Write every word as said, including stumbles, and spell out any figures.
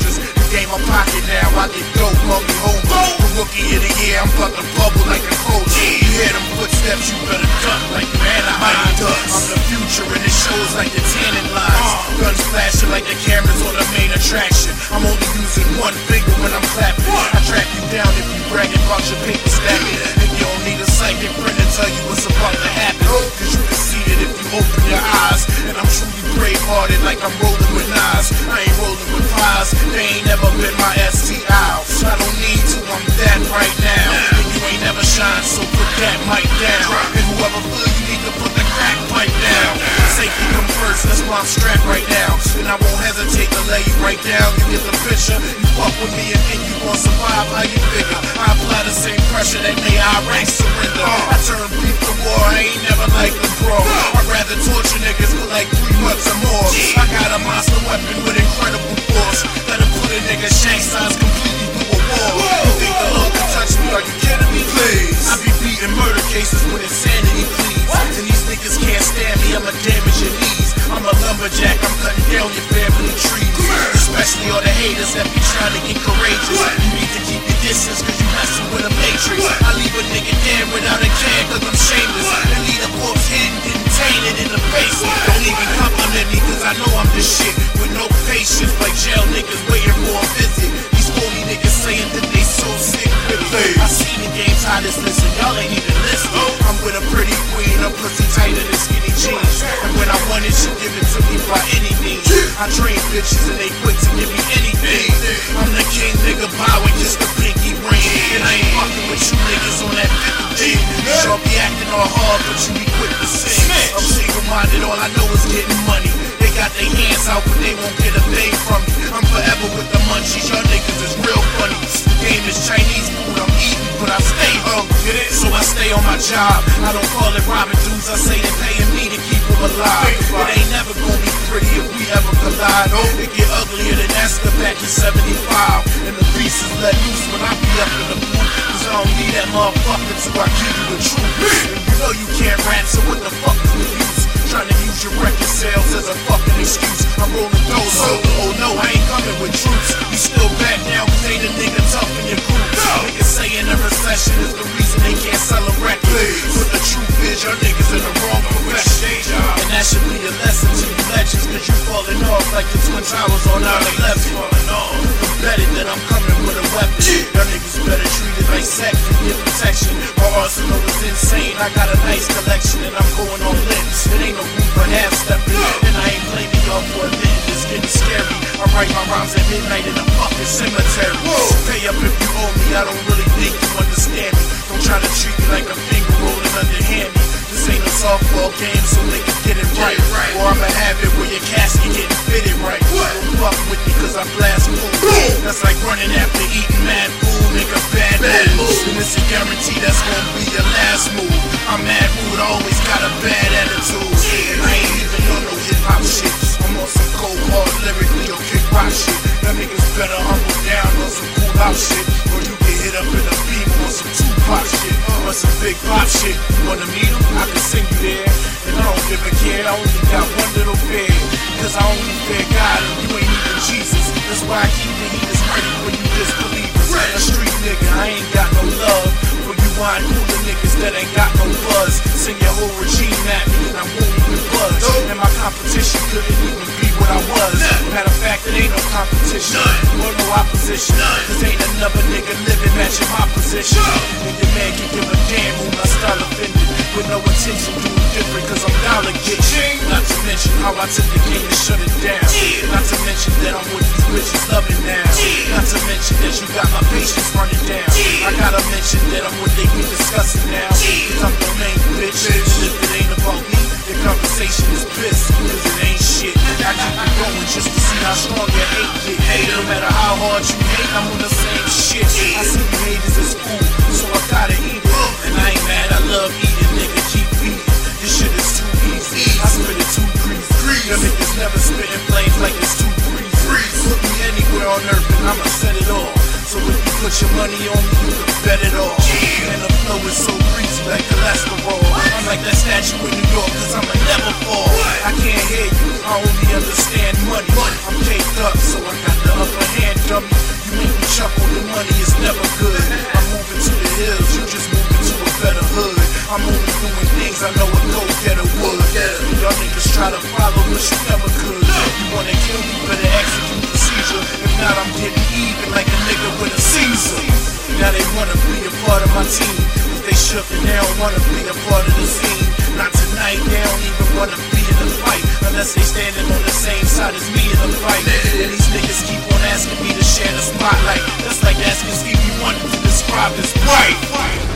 cases. The game I'm pocket now, I get dope, call me home. The rookie of the year, I'm about to bubble like a coach. You hear them footsteps, you better duck like you Anaheim ducks. I'm the future and it shows like the tanning lines. Guns flashing like the cameras on the main attraction. I'm only using one finger when I'm clapping. I track you down if you bragging about your paper stacking. And you don't need a psychic friend to tell you what's about to happen. Cause you can see it if you open your eyes. And I'm truly brave-hearted like I'm rolling with knives. I ain't rolling with pies, they ain't never been my S T I. I don't need to, I'm that right now. And you ain't never shine, so put that mic down. And whoever feel you need to put the crack pipe down. Safety come first, that's why I'm strapped right now. And I won't hesitate to lay you right down. You get the picture, you fuck with me and think you gon' survive, how you figure? I apply the same pressure that made our ranks surrender. I turn beef to war, I ain't never like the pro. I'd rather torture niggas for like three months or more. I got a monster weapon with incredible force that'll put a nigga shank size completely through a wall. You think the Lord can touch me, are you kidding me? Please. I be beating murder cases with insanity, please. And these niggas can't stand me, I'ma damage your knees. I'm a lumberjack, I'm cutting down your family trees. Especially all the haters that be trying to get courageous. You need to keep your distance cause you messing with a matrix. I leave a nigga dead without a care cause I'm shameless. And leave a corpse hidden, getting tainted in the basement. Don't even compliment me cause I know I'm the shit. With no patience like jail niggas waiting for a visit. These phony niggas saying that they so sick with it. I seen the game's hottest, listen, y'all ain't even listening. I'm with a pretty queen, her pussy tighter than skinny jeans. And when I want it, she give it to me by any means. I train bitches and they quick to give me anything. I'm the king, nigga, bowing just a pinky ring. And I ain't fucking with you niggas on that fifty. You sure be acting all hard, but you be quick to sing. I'm single-minded, all I know is getting money. They got their hands out, but they won't get a thing from me. I'm forever with the munchies, y'all niggas is real funny. The game is Chinese food, I'm eating, but I stay hungry. So I stay on my job. I don't call it robbing dudes, I say they paying me to keep them alive. It ain't never gonna be pretty if we ever collide. It get uglier than Esther back in seventy-five. And the beast is let loose when I be up in the booth. Cause I don't need that motherfucker till I give you the truth. And you know you can't rap, so what the fuck is the use? Trying to use your record sales as a fucking excuse. I'm rolling those solo, oh no, I ain't coming with troops. You still back now cause ain't a nigga tough in your group. Niggas saying the recession is the reason they can't sell a record. But the truth is your niggas in the wrong profession. And that should be a lesson to you legends. Cause you falling off like the Twin Towers on nine eleven. I'm betting that I'm coming with a weapon. Y'all niggas better treat it like sex and get protection. My arsenal is insane, I got a nice collection and I'm going on lips. It ain't no room for half stepping. And I ain't blaming y'all for a minute, it's getting scary. I write my rhymes at midnight in a fucking cemetery. Pay up if you owe me, I don't really think you understand me. Don't try to treat me like a finger rolling underhand me. This ain't a softball game, so niggas get it right. Or I'ma have it where your casket getting fitted right. Don't fuck with me cause I blast food. That's like running after eating mad food, nigga, bad move. And it's a guarantee that's gonna be your last move. I'm mad rude, I always got a bad attitude. And I ain't even on no hip hop shit. I'm on some cold hard lyrically or kick rock shit. Them niggas better humble down on some cool out shit. Or you get hit up in a beam on some Tupac shit. Or some big pop shit. You wanna meet him? I can sing you there. And I don't give a care, I only got one little fear. Cause I only fear God and you ain't even Jesus. That's why I keep the heaters ready for you disbelievers. A street nigga, I ain't got no love for you wine cooler niggas that ain't got no buzz. Send your whole regime at me and I won't even budge. And my competition couldn't even be what I was. Matter of fact, it ain't no competition or no opposition. Cause ain't another nigga living matching my position. And your man can give a damn who my style offended. With no intention doing different cause I'm dollar getting. Not to mention how I took the game to shut it down. Not to mention that I'm with these bitches loving now. Not to mention that you got my patience running down. I gotta mention that I'm what they be discussing now. Cause I'm the main bitch. And if it ain't about me, the conversation is pissed. Cause it ain't shit. I keep it going just to see how strong your hate get. Hey, no matter how hard you hate, I'm on the same shit. I see you haters as food, so I gotta eat it. And I ain't mad, I love eating, nigga, keep eating. This shit is too easy, I spit it too greasy. Your niggas never spitting flames like it's too breezy. Put me anywhere on earth and I'ma set it off. So if you put your money on me, you can bet it off. And the flow is so greasy like cholesterol. I'm like that statue in New York cause I'ma never fall. I can't hear you, I only understand money. I'm caked up so I got the upper hand. try to follow, but you never could. You wanna kill me, better execute the seizure. If not, I'm getting even like a nigga with a Caesar. Now they wanna be a part of my team, but they shook and they don't wanna be a part of the scene. Not tonight, they don't even wanna be in the fight, unless they standing on the same side as me in the fight. And these niggas keep on asking me to share the spotlight. That's like asking Stevie Wonder to describe his right.